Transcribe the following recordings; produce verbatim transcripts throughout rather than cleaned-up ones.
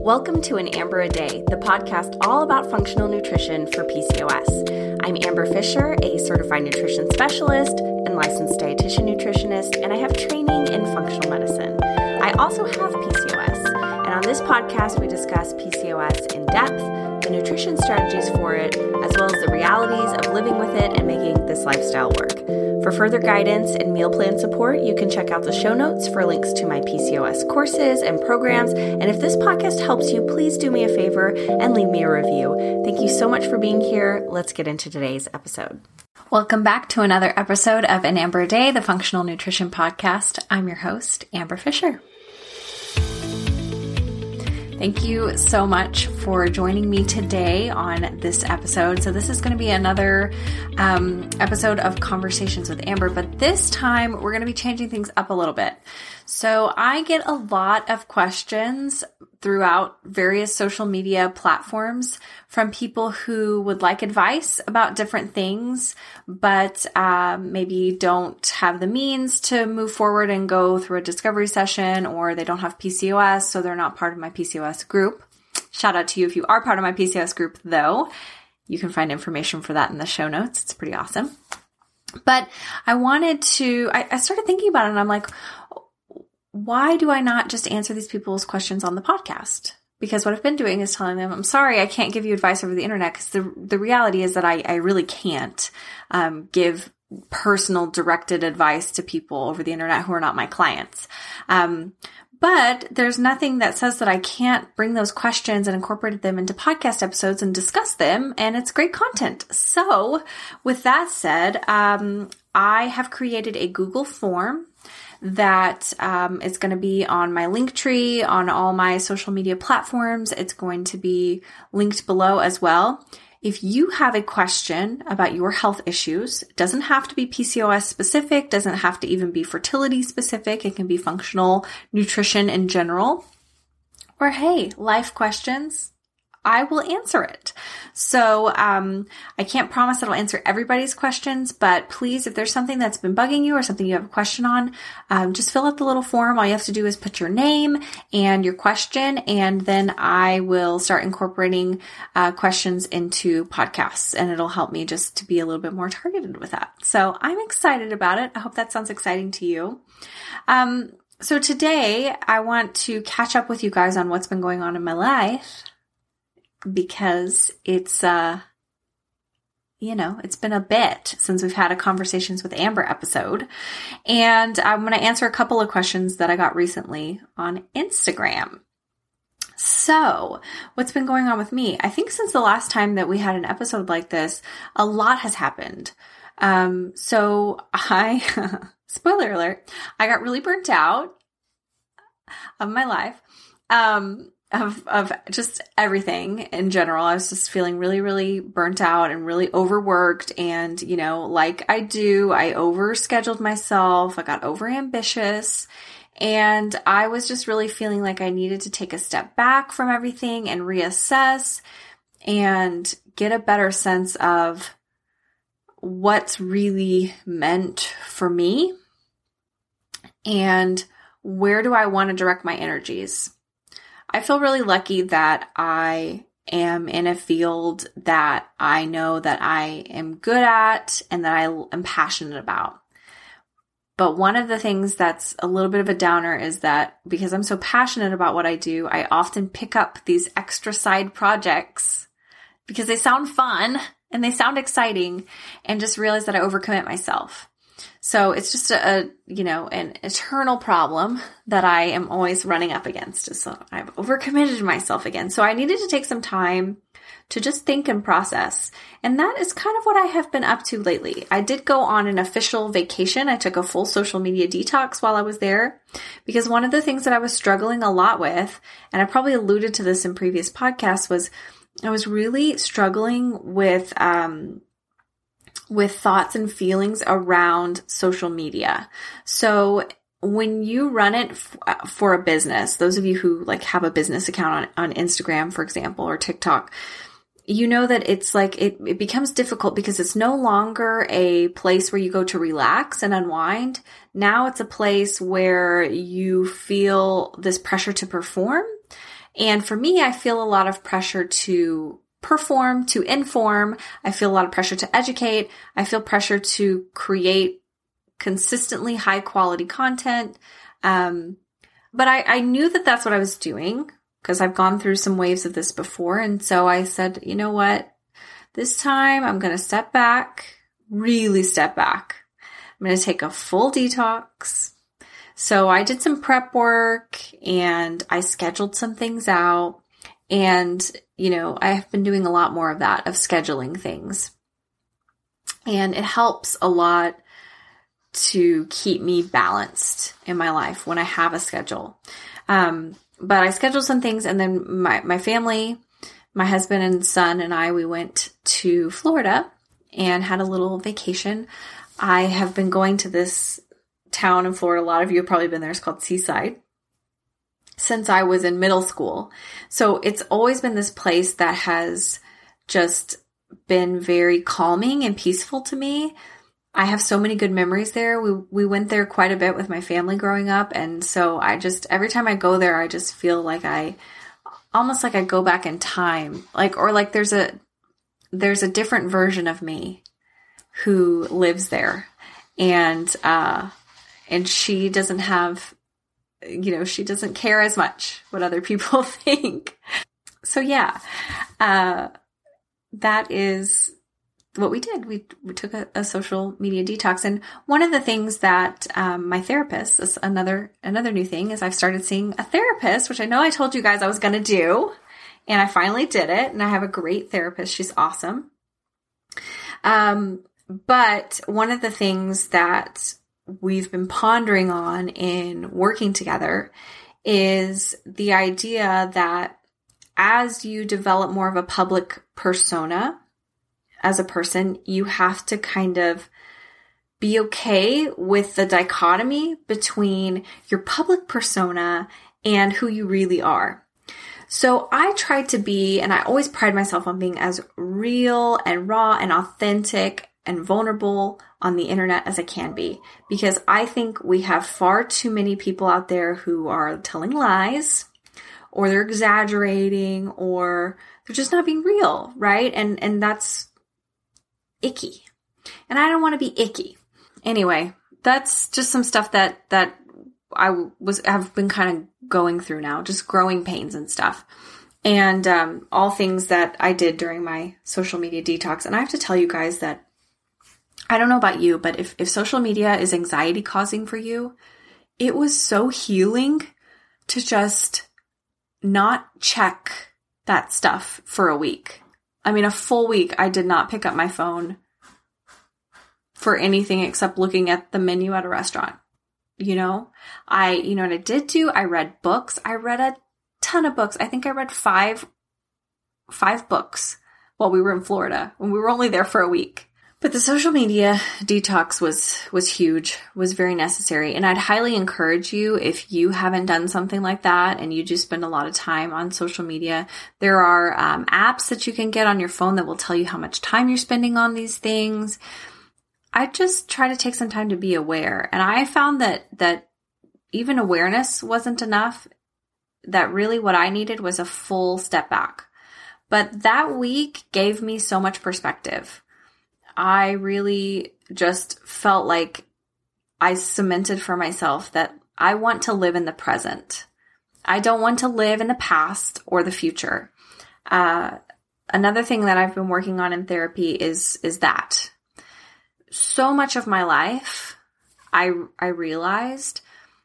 Welcome to An Amber a Day, the podcast all about functional nutrition for P C O S. I'm Amber Fisher, a certified nutrition specialist and licensed dietitian nutritionist, and I have training in functional medicine. I also have P C O S, and on this podcast we discuss P C O S in depth, the nutrition strategies for it, as well as the realities of living with it and making this lifestyle work. For further guidance and meal plan support, you can check out the show notes for links to my P C O S courses and programs. And if this podcast helps you, please do me a favor and leave me a review. Thank you so much for being here. Let's get into today's episode. Welcome back to another episode of An Amber a Day, the Functional Nutrition Podcast. I'm your host, Amber Fisher. Thank you so much for joining me today on this episode. So this is going to be another um, episode of Conversations with Amber, but this time we're going to be changing things up a little bit. So I get a lot of questions throughout various social media platforms from people who would like advice about different things, but um, maybe don't have the means to move forward and go through a discovery session, or they don't have P C O S, so they're not part of my P C O S group. Shout out to you if you are part of my P C O S group, though. You can find information for that in the show notes. It's pretty awesome. But I wanted to, I, I started thinking about it, and I'm like, why do I not just answer these people's questions on the podcast? Because what I've been doing is telling them, I'm sorry, I can't give you advice over the internet, because the the reality is that I, I really can't um, give personal directed advice to people over the internet who are not my clients. Um, but there's nothing that says that I can't bring those questions and incorporate them into podcast episodes and discuss them, and it's great content. So with that said, um, I have created a Google form that um, is going to be on my Linktree, on all my social media platforms. It's going to be linked below as well. If you have a question about your health issues, it doesn't have to be P C O S specific, doesn't have to even be fertility specific. It can be functional nutrition in general. Or hey, life questions, I will answer it. So um, I can't promise that I'll answer everybody's questions, but please, if there's something that's been bugging you or something you have a question on, um, just fill out the little form. All you have to do is put your name and your question, and then I will start incorporating uh, questions into podcasts, and it'll help me just to be a little bit more targeted with that. So I'm excited about it. I hope that sounds exciting to you. Um, so today I want to catch up with you guys on what's been going on in my life, because it's, uh, you know, it's been a bit since we've had a Conversations with Amber episode. And I'm going to answer a couple of questions that I got recently on Instagram. So what's been going on with me? I think since the last time that we had an episode like this, a lot has happened. Um, so I, spoiler alert, I got really burnt out of my life. Um, Of, of just everything in general. I was just feeling really, really burnt out and really overworked. And, you know, like I do, I overscheduled myself. I got overambitious, and I was just really feeling like I needed to take a step back from everything and reassess and get a better sense of what's really meant for me and where do I want to direct my energies. I feel really lucky that I am in a field that I know that I am good at and that I am passionate about. But one of the things that's a little bit of a downer is that because I'm so passionate about what I do, I often pick up these extra side projects because they sound fun and they sound exciting, and just realize that I overcommit myself. So it's just a, a, you know, an eternal problem that I am always running up against. So I've overcommitted myself again. So I needed to take some time to just think and process. And that is kind of what I have been up to lately. I did go on an official vacation. I took a full social media detox while I was there, because one of the things that I was struggling a lot with, and I probably alluded to this in previous podcasts, was I was really struggling with, um, with thoughts and feelings around social media. So when you run it f- for a business, those of you who like have a business account on, on Instagram, for example, or TikTok, you know that it's like, it, it becomes difficult because it's no longer a place where you go to relax and unwind. Now it's a place where you feel this pressure to perform And for me, I feel a lot of pressure to perform, to inform. I feel a lot of pressure to educate. I feel pressure to create consistently high quality content. Um, but I, I knew that that's what I was doing because I've gone through some waves of this before. And so I said, you know what? This time I'm going to step back, really step back. I'm going to take a full detox. So I did some prep work and I scheduled some things out. And, you know, I have been doing a lot more of that, of scheduling things. And it helps a lot to keep me balanced in my life when I have a schedule. Um, but I scheduled some things, and then my, my family, my husband and son and I, we went to Florida and had a little vacation. I have been going to this town in Florida. A lot of you have probably been there. It's called Seaside, since I was in middle school. So it's always been this place that has just been very calming and peaceful to me. I have so many good memories there. We we went there quite a bit with my family growing up. And so I just, every time I go there, I just feel like I, almost like I go back in time. Like, or like there's a, there's a different version of me who lives there. And, uh, and she doesn't have, you know, she doesn't care as much what other people think. So yeah, uh, that is what we did. We we took a, a social media detox. And one of the things that um, my therapist, this another another new thing, is I've started seeing a therapist, which I know I told you guys I was going to do. And I finally did it. And I have a great therapist. She's awesome. Um, but one of the things that we've been pondering on in working together is the idea that as you develop more of a public persona as a person, you have to kind of be okay with the dichotomy between your public persona and who you really are. So I try to be, and I always pride myself on being as real and raw and authentic and vulnerable on the internet as I can be, because I think we have far too many people out there who are telling lies, or they're exaggerating, or they're just not being real, right? And and that's icky. And I don't want to be icky. Anyway, that's just some stuff that that I was have been kind of going through now, just growing pains and stuff. And um, all things that I did during my social media detox. And I have to tell you guys that I don't know about you, but if, if social media is anxiety causing for you, it was so healing to just not check that stuff for a week. I mean, a full week, I did not pick up my phone for anything except looking at the menu at a restaurant. You know, I, you know what I did do? I read books. I read a ton of books. I think I read five, five books while we were in Florida, when we were only there for a week. But the social media detox was, was huge, was very necessary. And I'd highly encourage you, if you haven't done something like that and you do spend a lot of time on social media, there are um, apps that you can get on your phone that will tell you how much time you're spending on these things. I just try to take some time to be aware. And I found that, that even awareness wasn't enough, that really what I needed was a full step back. But that week gave me so much perspective. I really just felt like I cemented for myself that I want to live in the present. I don't want to live in the past or the future. Uh, another thing that I've been working on in therapy is, is that. So much of my life, I, I realized,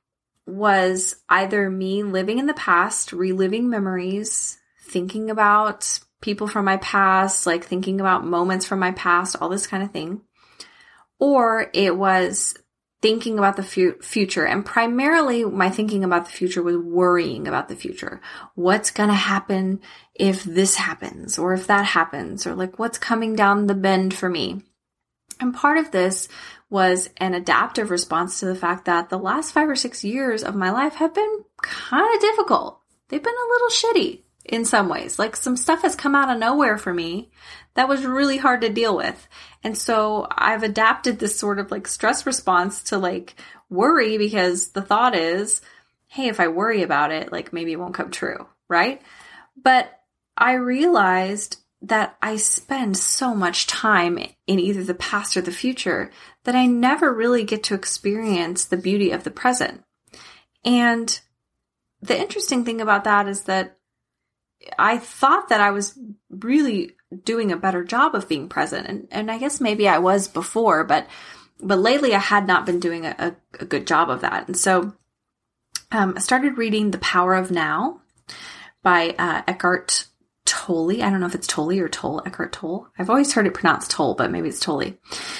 was either me living in the past, reliving memories, thinking about people from my past, like thinking about moments from my past, all this kind of thing. Or it was thinking about the fu- future. And primarily my thinking about the future was worrying about the future. What's going to happen if this happens, or if that happens, or like what's coming down the bend for me. And part of this was an adaptive response to the fact that the last five or six years of my life have been kind of difficult. They've been a little shitty in some ways. Like some stuff has come out of nowhere for me that was really hard to deal with. And so I've adapted this sort of like stress response to like worry, because the thought is, hey, if I worry about it, like maybe it won't come true, right? But I realized that I spend so much time in either the past or the future that I never really get to experience the beauty of the present. And the interesting thing about that is that I thought that I was really doing a better job of being present. And, and I guess maybe I was before, but but lately I had not been doing a, a, a good job of that. And so um, I started reading The Power of Now by uh, Eckhart Tolle. I don't know if it's Tolle or Tolle, Eckhart Tolle. I've always heard it pronounced Tolle, but maybe it's Tolle.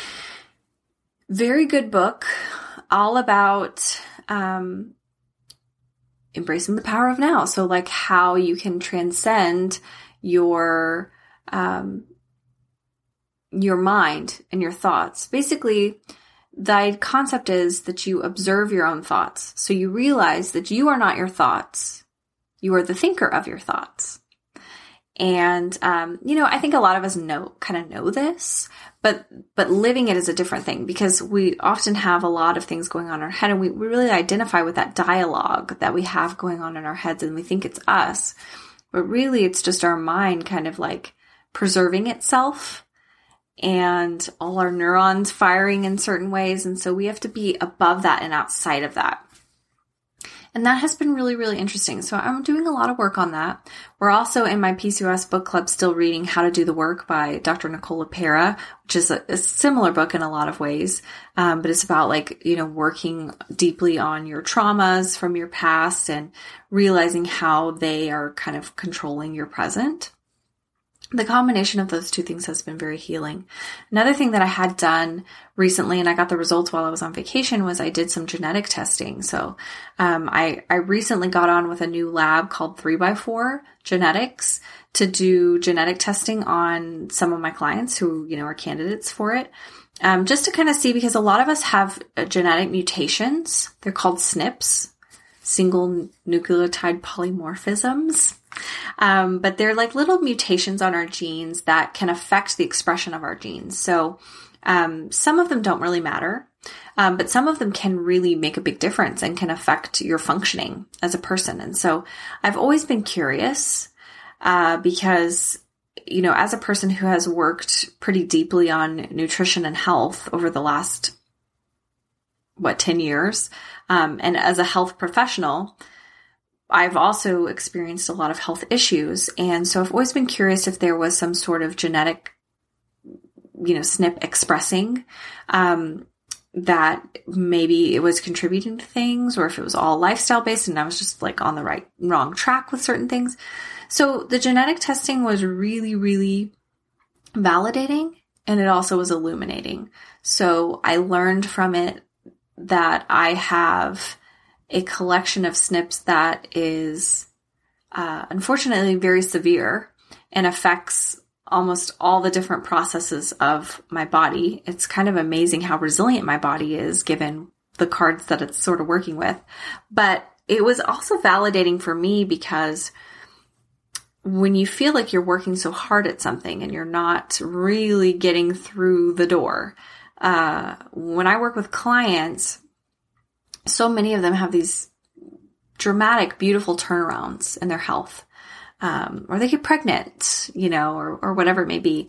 Very good book, all about um, embracing the power of now. So like how you can transcend your um, your mind and your thoughts. Basically, the concept is that you observe your own thoughts. So you realize that you are not your thoughts. You are the thinker of your thoughts. And, um, you know, I think a lot of us know, kind of know this, but, but living it is a different thing because we often have a lot of things going on in our head and we, we really identify with that dialogue that we have going on in our heads and we think it's us, but really it's just our mind kind of like preserving itself and all our neurons firing in certain ways. And so we have to be above that and outside of that. And that has been really, really interesting. So I'm doing a lot of work on that. We're also in my P C O S book club still reading How to Do the Work by Doctor Nicole LePera, which is a, a similar book in a lot of ways. Um, but it's about like, you know, working deeply on your traumas from your past and realizing how they are kind of controlling your present. The combination of those two things has been very healing. Another thing that I had done recently, and I got the results while I was on vacation, was I did some genetic testing. So um, I, I recently got on with a new lab called three by four Genetics to do genetic testing on some of my clients who, you know, are candidates for it. Um, just to kind of see, because a lot of us have uh, genetic mutations. They're called S N Ps, single nucleotide polymorphisms. Um, but they're like little mutations on our genes that can affect the expression of our genes. So um, some of them don't really matter, um, but some of them can really make a big difference and can affect your functioning as a person. And so I've always been curious uh, because, you know, as a person who has worked pretty deeply on nutrition and health over the last, what, ten years, um, and as a health professional, I've also experienced a lot of health issues. And so I've always been curious if there was some sort of genetic, you know, S N P expressing, um, that maybe it was contributing to things, or if it was all lifestyle based and I was just like on the right, wrong track with certain things. So the genetic testing was really, really validating, and it also was illuminating. So I learned from it that I have a collection of S N Ps that is uh, unfortunately very severe and affects almost all the different processes of my body. It's kind of amazing how resilient my body is given the cards that it's sort of working with. But it was also validating for me because when you feel like you're working so hard at something and you're not really getting through the door, uh, when I work with clients, so many of them have these dramatic, beautiful turnarounds in their health, um, or they get pregnant, you know, or, or whatever it may be.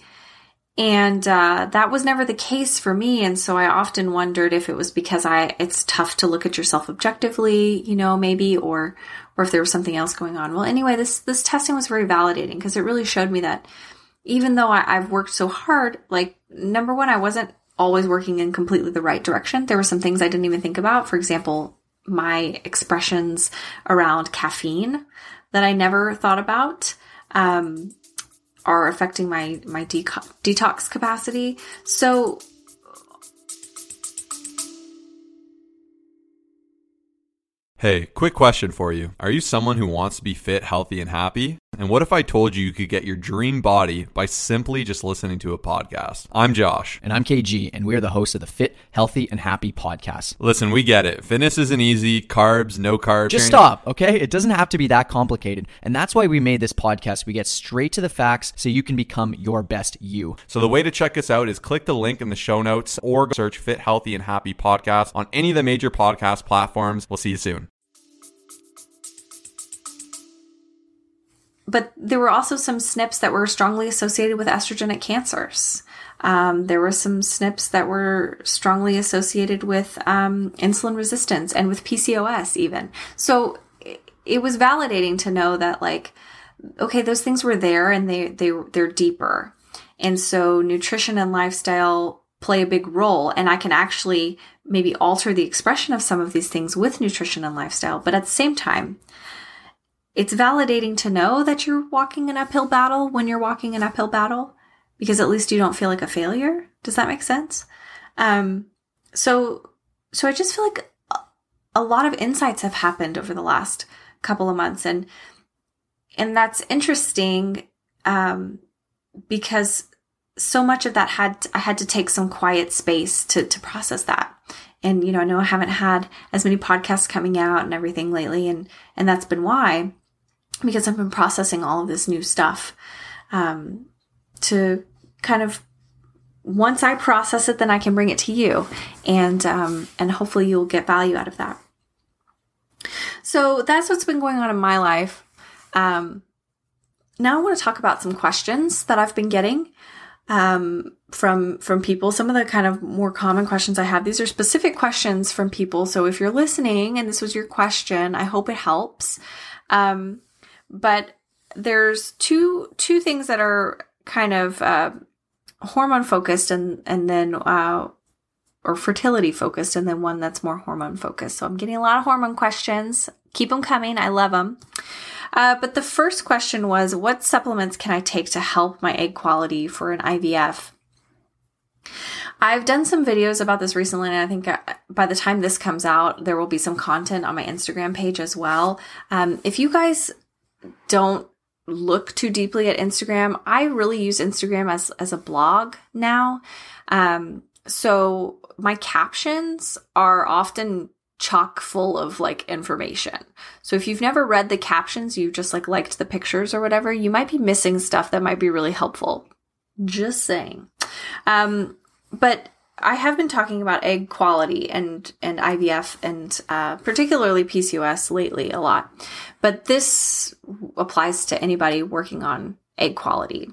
And uh, that was never the case for me. And so I often wondered if it was because I, it's tough to look at yourself objectively, you know, maybe, or, or if there was something else going on. Well, anyway, this, this testing was very validating because it really showed me that even though I, I've worked so hard, like, number one, I wasn't always working in completely the right direction. There were some things I didn't even think about. For example, my expressions around caffeine that I never thought about, um, are affecting my, my de- detox capacity. So hey, quick question for you. Are you someone who wants to be fit, healthy, and happy? And what if I told you you could get your dream body by simply just listening to a podcast? I'm Josh. And I'm K G, and we're the hosts of the Fit, Healthy, and Happy podcast. Listen, we get it. Fitness isn't easy. Carbs, no carbs. Just stop, okay? It doesn't have to be that complicated. And that's why we made this podcast. We get straight to the facts so you can become your best you. So the way to check us out is click the link in the show notes or search Fit, Healthy, and Happy podcast on any of the major podcast platforms. We'll see you soon. but there were also some S N Ps that were strongly associated with estrogenic cancers. Um, there were some S N Ps that were strongly associated with um, insulin resistance and with P C O S even. So it, it was validating to know that, like, okay, those things were there and they, they, they're deeper. And so nutrition and lifestyle play a big role, and I can actually maybe alter the expression of some of these things with nutrition and lifestyle. But at the same time, it's validating to know that you're walking an uphill battle when you're walking an uphill battle, because at least you don't feel like a failure. Does that make sense? Um, so, so I just feel like a, a lot of insights have happened over the last couple of months, and, and that's interesting, um, because so much of that had, I had to take some quiet space to, to process that. And, you know, I know I haven't had as many podcasts coming out and everything lately, and, and that's been why, because I've been processing all of this new stuff, um, to kind of, once I process it, then I can bring it to you, and, um, and hopefully you'll get value out of that. So that's what's been going on in my life. Um, now I want to talk about some questions that I've been getting, um, from, from people. Some of the kind of more common questions I have, these are specific questions from people. So if you're listening and this was your question, I hope it helps. Um, But there's two two things that are kind of uh, hormone focused, and and then uh, or fertility focused, and then one that's more hormone focused. So I'm getting a lot of hormone questions. Keep them coming. I love them. Uh, but the first question was, what supplements can I take to help my egg quality for an I V F? I've done some videos about this recently, and I think by the time this comes out, there will be some content on my Instagram page as well. Um, if you guys don't look too deeply at Instagram, I really use Instagram as, as a blog now. Um, so my captions are often chock full of like information. So if you've never read the captions, you just like liked the pictures or whatever, you might be missing stuff that might be really helpful. Just saying. Um, but I have been talking about egg quality and, and I V F and uh, particularly P C O S lately a lot. But this applies to anybody working on egg quality.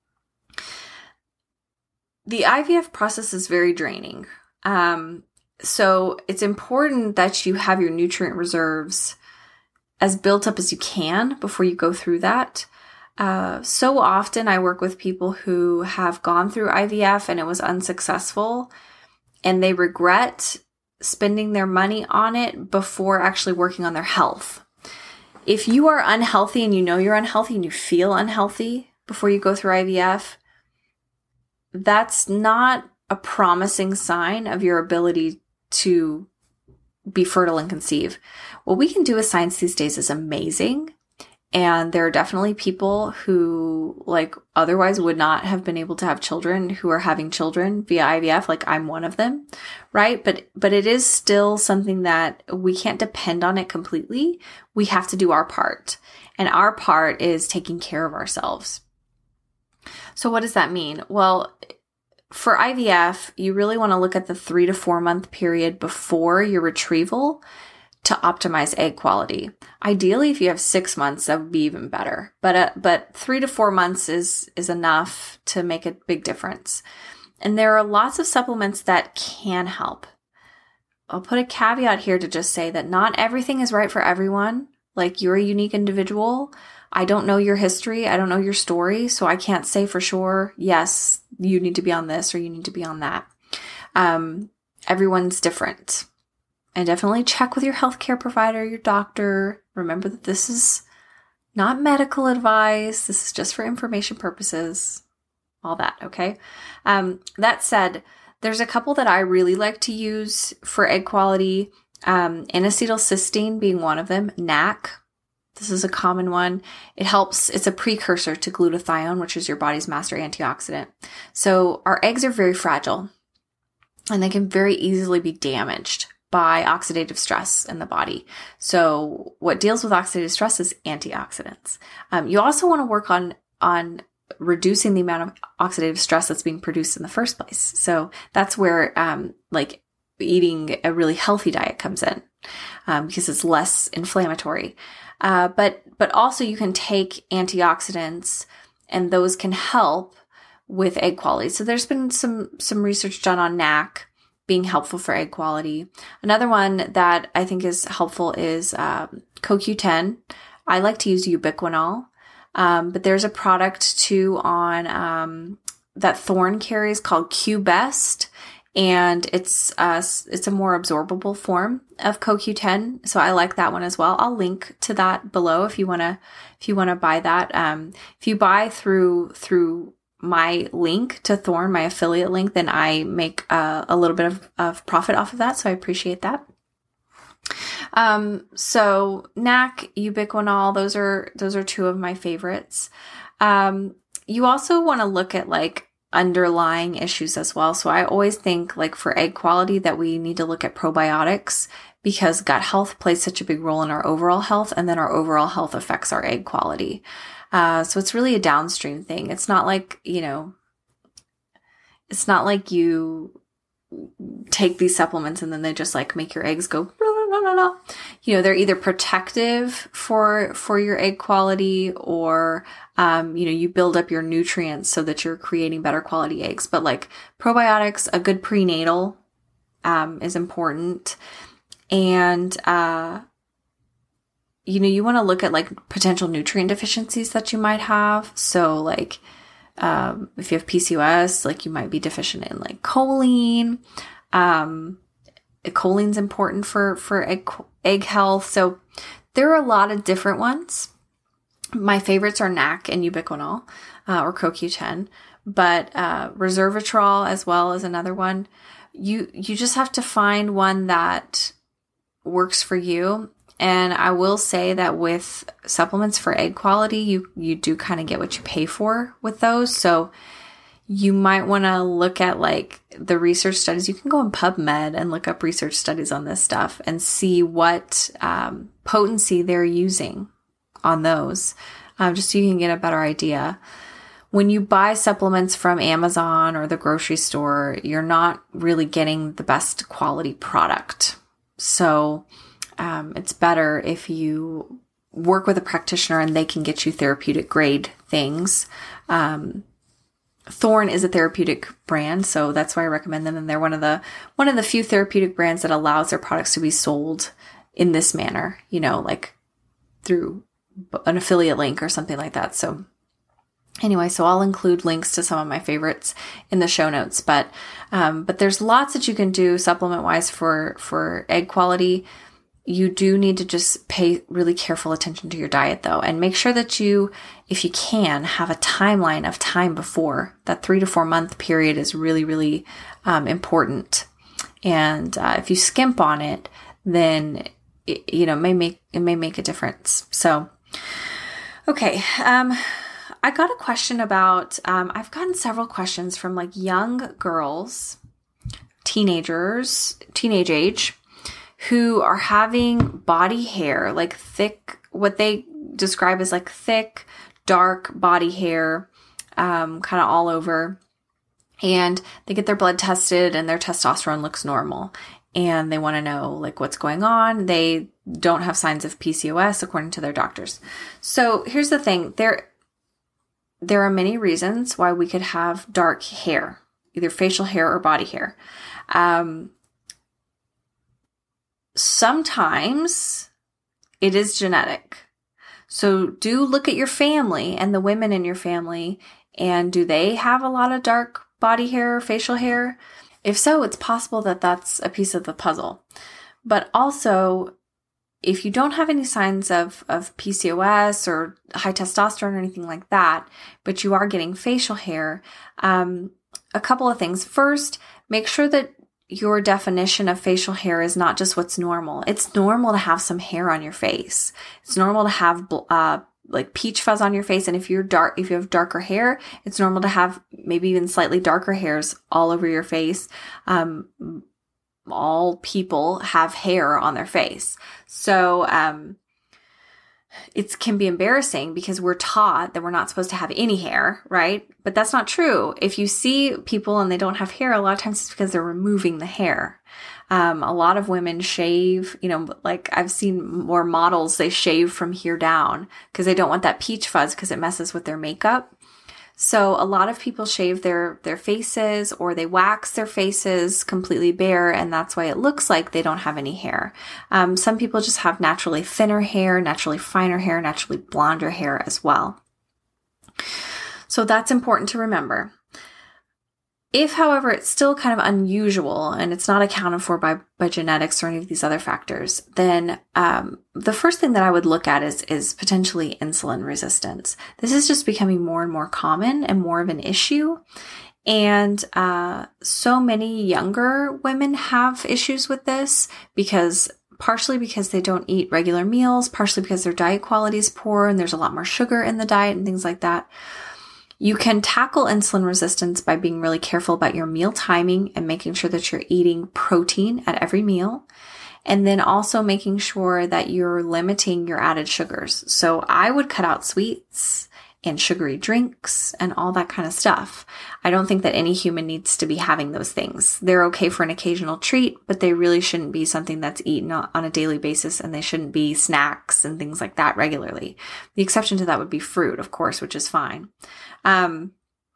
The I V F process is very draining. Um, so it's important that you have your nutrient reserves as built up as you can before you go through that. Uh, so often I work with people who have gone through I V F and it was unsuccessful, and they regret spending their money on it before actually working on their health. If you are unhealthy and you know you're unhealthy and you feel unhealthy before you go through I V F, that's not a promising sign of your ability to be fertile and conceive. What we can do with science these days is amazing. And there are definitely people who, like, otherwise would not have been able to have children who are having children via I V F. Like, I'm one of them, right? But, but it is still something that we can't depend on it completely. We have to do our part. And our part is taking care of ourselves. So what does that mean? Well, for I V F, you really want to look at the three to four month period before your retrieval to optimize egg quality. Ideally, if you have six months, that would be even better. But uh, but three to four months is is enough to make a big difference. And there are lots of supplements that can help. I'll put a caveat here to just say that not everything is right for everyone. Like, you're a unique individual. I don't know your history. I don't know your story. So I can't say for sure, yes, you need to be on this or you need to be on that. Um, everyone's different. And definitely check with your healthcare provider, your doctor. Remember that this is not medical advice. This is just for information purposes. All that, okay? Um, that said, there's a couple that I really like to use for egg quality. Um, N-acetylcysteine being one of them. N A C. This is a common one. It helps. It's a precursor to glutathione, which is your body's master antioxidant. So our eggs are very fragile, and they can very easily be damaged by oxidative stress in the body. So what deals with oxidative stress is antioxidants. Um, you also want to work on, on reducing the amount of oxidative stress that's being produced in the first place. So that's where, um, like eating a really healthy diet comes in, um, because it's less inflammatory. Uh, but, but also you can take antioxidants and those can help with egg quality. So there's been some, some research done on N A C being helpful for egg quality. Another one that I think is helpful is um, Co Q ten. I like to use ubiquinol, um, but there's a product too on um, that Thorne carries called Q-Best, and it's uh, it's a more absorbable form of Co Q ten. So I like that one as well. I'll link to that below if you wanna if you wanna buy that. Um, if you buy through through my link to Thorne, my affiliate link, then I make uh, a little bit of, of profit off of that. So I appreciate that. Um, so N A C, ubiquinol, those are, those are two of my favorites. Um, you also want to look at like underlying issues as well. So I always think like for egg quality that we need to look at probiotics because gut health plays such a big role in our overall health, and then our overall health affects our egg quality. Uh, so it's really a downstream thing. It's not like, you know, it's not like you take these supplements and then they just like make your eggs go, blah, blah, blah, blah. You know, they're either protective for, for your egg quality or, um, you know, you build up your nutrients so that you're creating better quality eggs. But like probiotics, a good prenatal, um, is important. And, uh, you know, you want to look at like potential nutrient deficiencies that you might have. So like, um, if you have P C O S, like you might be deficient in like choline. Um, choline's important for, for egg, egg health. So there are a lot of different ones. My favorites are N A C and ubiquinol, uh, or Co Q ten, but, uh, resveratrol as well is another one. You, you just have to find one that works for you. And I will say that with supplements for egg quality, you, you do kind of get what you pay for with those. So you might want to look at like the research studies. You can go on PubMed and look up research studies on this stuff and see what um, potency they're using on those, um, just so you can get a better idea. When you buy supplements from Amazon or the grocery store, you're not really getting the best quality product. So Um, it's better if you work with a practitioner and they can get you therapeutic grade things. Um, Thorne is a therapeutic brand, so that's why I recommend them. And they're one of the, one of the few therapeutic brands that allows their products to be sold in this manner, you know, like through an affiliate link or something like that. So anyway, so I'll include links to some of my favorites in the show notes, but, um, but there's lots that you can do supplement wise for, for egg quality. You do need to just pay really careful attention to your diet though, and make sure that you, if you can, have a timeline of time before. That three to four month period is really, really um, important. And uh, if you skimp on it, then it, you know, may make, it may make a difference. So, okay. Um, I got a question about, um, I've gotten several questions from like young girls, teenagers, teenage age, who are having body hair, like thick, what they describe as like thick, dark body hair, um, kind of all over. And they get their blood tested and their testosterone looks normal. And they want to know like what's going on. They don't have signs of P C O S according to their doctors. So here's the thing. There, there are many reasons why we could have dark hair, either facial hair or body hair. Um, Sometimes it is genetic. So do look at your family and the women in your family, and do they have a lot of dark body hair or facial hair? If so, it's possible that that's a piece of the puzzle. But also, if you don't have any signs of, of P C O S or high testosterone or anything like that, but you are getting facial hair, um, a couple of things. First, make sure that your definition of facial hair is not just what's normal. It's normal to have some hair on your face. It's normal to have uh, like peach fuzz on your face. And if you're dark, if you have darker hair, it's normal to have maybe even slightly darker hairs all over your face. Um, all people have hair on their face. So, um, it can be embarrassing because we're taught that we're not supposed to have any hair, right? But that's not true. If you see people and they don't have hair, a lot of times it's because they're removing the hair. Um, a lot of women shave, you know, like I've seen more models, they shave from here down because they don't want that peach fuzz because it messes with their makeup. So a lot of people shave their, their faces or they wax their faces completely bare, and that's why it looks like they don't have any hair. Um, some people just have naturally thinner hair, naturally finer hair, naturally blonder hair as well. So that's important to remember. If, however, it's still kind of unusual and it's not accounted for by, by genetics or any of these other factors, then um, the first thing that I would look at is, is potentially insulin resistance. This is just becoming more and more common and more of an issue. And uh, so many younger women have issues with this because partially because they don't eat regular meals, partially because their diet quality is poor and there's a lot more sugar in the diet and things like that. You can tackle insulin resistance by being really careful about your meal timing and making sure that you're eating protein at every meal. And then also making sure that you're limiting your added sugars. So I would cut out sweets and sugary drinks and all that kind of stuff. I don't think that any human needs to be having those things. They're okay for an occasional treat, but they really shouldn't be something that's eaten on a daily basis, and they shouldn't be snacks and things like that regularly. The exception to that would be fruit, of course, which is fine. Um,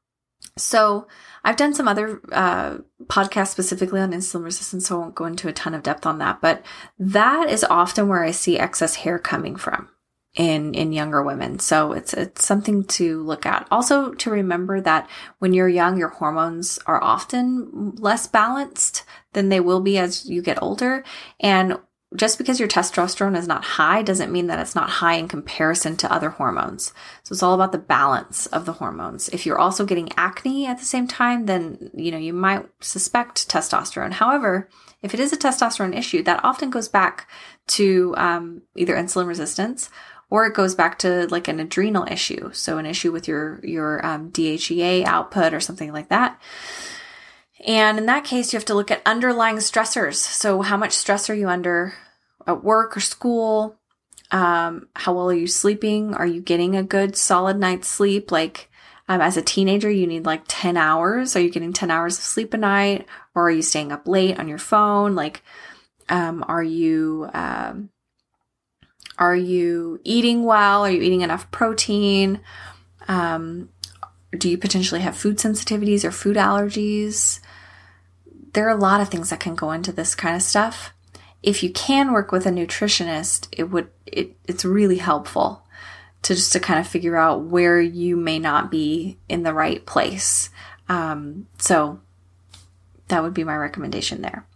so I've done some other, uh, podcasts specifically on insulin resistance, so I won't go into a ton of depth on that, but that is often where I see excess hair coming from in, in younger women. So it's, it's something to look at. Also to remember that when you're young, your hormones are often less balanced than they will be as you get older. And just because your testosterone is not high doesn't mean that it's not high in comparison to other hormones. So it's all about the balance of the hormones. If you're also getting acne at the same time, then, you know, you might suspect testosterone. However, if it is a testosterone issue, that often goes back to um, either insulin resistance or it goes back to like an adrenal issue. So an issue with your, your um, D H E A output or something like that. And in that case, you have to look at underlying stressors. So how much stress are you under at work or school? Um, how well are you sleeping? Are you getting a good solid night's sleep? Like um, as a teenager, you need like ten hours. Are you getting ten hours of sleep a night? Or are you staying up late on your phone? Like, um, are you, um, are you eating well? Are you eating enough protein? Um, do you potentially have food sensitivities or food allergies? There are a lot of things that can go into this kind of stuff. If you can work with a nutritionist, it would it, it's really helpful to just to kind of figure out where you may not be in the right place. Um, so that would be my recommendation there.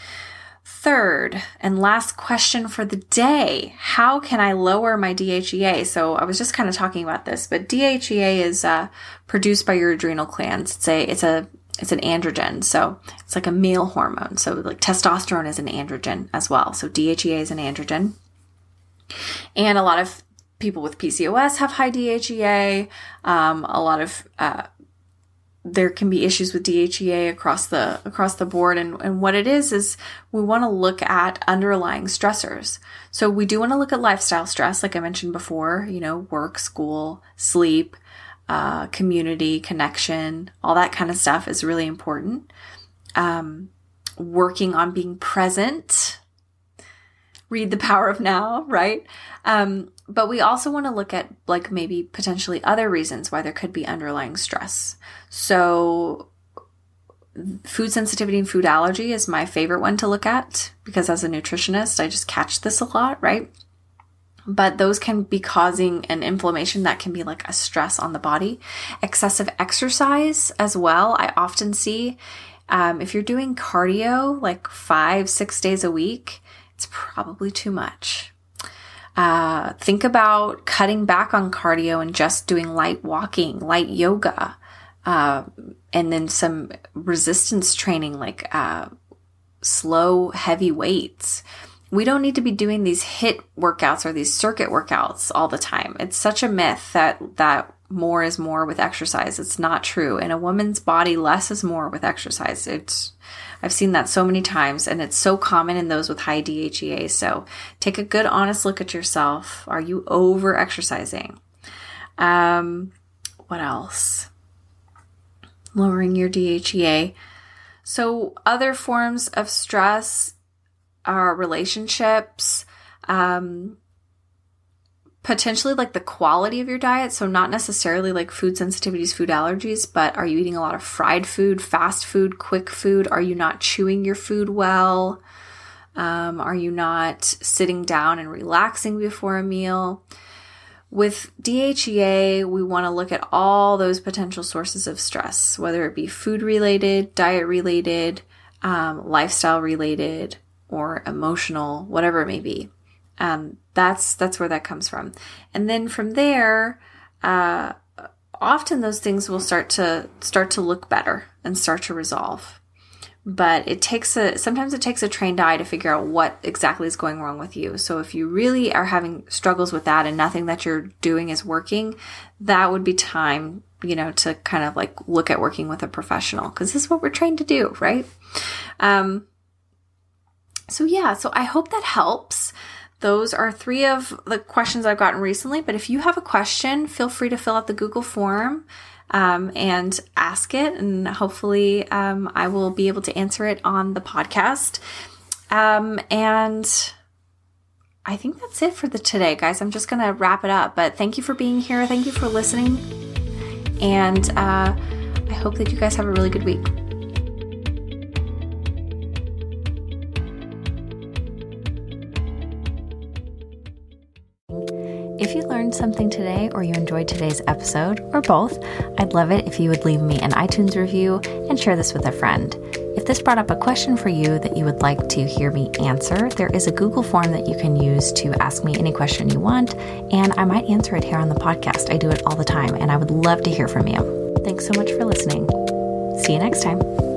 Third and last question for the day, how can I lower my D H E A? So I was just kind of talking about this, but D H E A is uh, produced by your adrenal glands. It's a, it's a, it's an androgen. So it's like a male hormone. So like testosterone is an androgen as well. So D H E A is an androgen. And a lot of people with P C O S have high D H E A. Um, a lot of, uh, there can be issues with D H E A across the across the board. And, and what it is, is we want to look at underlying stressors. So we do want to look at lifestyle stress, like I mentioned before, you know, work, school, sleep, uh, community, connection, all that kind of stuff is really important. Um, working on being present. Read The Power of Now, right? Um, but we also want to look at like maybe potentially other reasons why there could be underlying stress. So food sensitivity and food allergy is my favorite one to look at because as a nutritionist, I just catch this a lot, right? But those can be causing an inflammation that can be like a stress on the body. Excessive exercise as well. I often see um, if you're doing cardio like five, six days a week, it's probably too much. Uh, think about cutting back on cardio and just doing light walking, light yoga, uh, and then some resistance training like uh, slow, heavy weights. We don't need to be doing these HIIT workouts or these circuit workouts all the time. It's such a myth that that more is more with exercise. It's not true. In a woman's body, less is more with exercise. It's I've seen that so many times, and it's so common in those with high D H E A. So take a good, honest look at yourself. Are you over exercising? Um, what else? Lowering your D H E A. So other forms of stress are relationships, um, potentially like the quality of your diet. So not necessarily like food sensitivities, food allergies, but are you eating a lot of fried food, fast food, quick food? Are you not chewing your food well? Um, are you not sitting down and relaxing before a meal? With D H E A, we want to look at all those potential sources of stress, whether it be food related, diet related, um, lifestyle related, or emotional, whatever it may be. Um, that's that's where that comes from. And then from there, uh, often those things will start to start to look better and start to resolve. But it takes a, sometimes it takes a trained eye to figure out what exactly is going wrong with you. So if you really are having struggles with that and nothing that you're doing is working, that would be time, you know, to kind of like look at working with a professional, because this is what we're trained to do, right? Um, so yeah, so I hope that helps. Those are three of the questions I've gotten recently, but if you have a question, feel free to fill out the Google form. Um, and ask it, and hopefully um, I will be able to answer it on the podcast. Um, and I think that's it for the today, guys. I'm just going to wrap it up. But thank you for being here. Thank you for listening. And uh, I hope that you guys have a really good week. If you learned something today or you enjoyed today's episode, or both, I'd love it if you would leave me an iTunes review and share this with a friend. If this brought up a question for you that you would like to hear me answer, there is a Google form that you can use to ask me any question you want, and I might answer it here on the podcast. I do it all the time, and I would love to hear from you. Thanks so much for listening. See you next time.